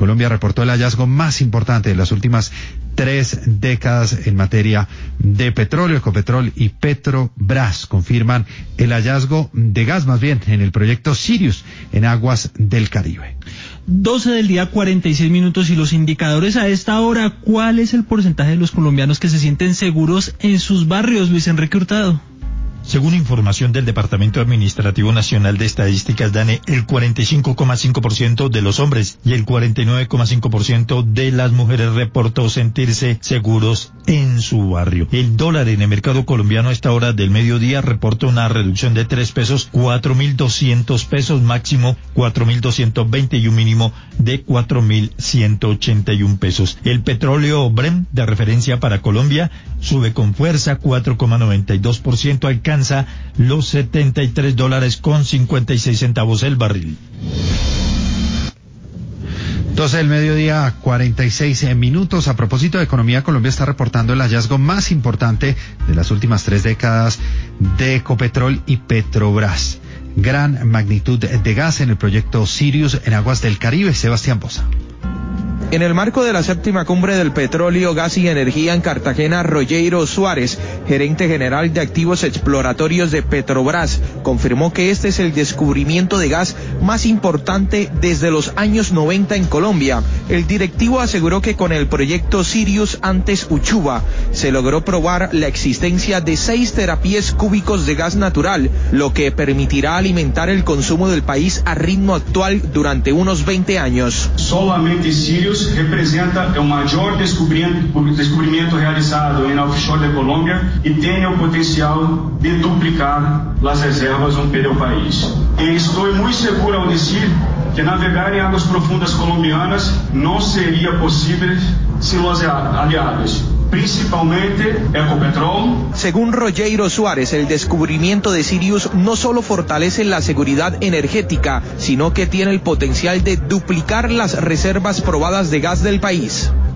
Colombia reportó el hallazgo más importante de las últimas 3 décadas en materia de petróleo. Ecopetrol y Petrobras confirman el hallazgo de gas, más bien, en el proyecto Sirius, en aguas del Caribe. 12 del día, 46 minutos, y los indicadores a esta hora. ¿Cuál es el porcentaje de los colombianos que se sienten seguros en sus barrios, Luis Enrique Hurtado? Según información del Departamento Administrativo Nacional de Estadísticas, DANE, el 45,5% de los hombres y el 49,5% de las mujeres reportó sentirse seguros en su barrio. El dólar en el mercado colombiano a esta hora del mediodía reporta una reducción de 3 pesos, 4.200 pesos, máximo 4.220 y un mínimo de 4.181 pesos. El petróleo Brent de referencia para Colombia sube con fuerza 4,92%, alcanza los $73.56 el barril. 12 del mediodía, 46 minutos. A propósito de economía, Colombia está reportando el hallazgo más importante de las últimas 3 décadas de Ecopetrol y Petrobras. Gran magnitud de gas en el proyecto Sirius en aguas del Caribe. Sebastián Boza. En el marco de la 7ª cumbre del petróleo, gas y energía en Cartagena, Rogero Suárez, gerente general de activos exploratorios de Petrobras, confirmó que este es el descubrimiento de gas más importante desde los años 90 en Colombia. El directivo aseguró que con el proyecto Sirius, antes Uchuva, se logró probar la existencia de 6 terapiés cúbicos de gas natural, lo que permitirá alimentar el consumo del país a ritmo actual durante unos 20 años. Solamente Sirius representa o maior descobrimento realizado en offshore de Colombia y tiene el potencial de duplicar las reservas en el país. Y estoy muy seguro al decir que navegar en aguas profundas colombianas no sería posible sin los aliados, principalmente Ecopetrol. Según Rogero Suárez, el descubrimiento de Sirius no solo fortalece la seguridad energética, sino que tiene el potencial de duplicar las reservas probadas de gas del país.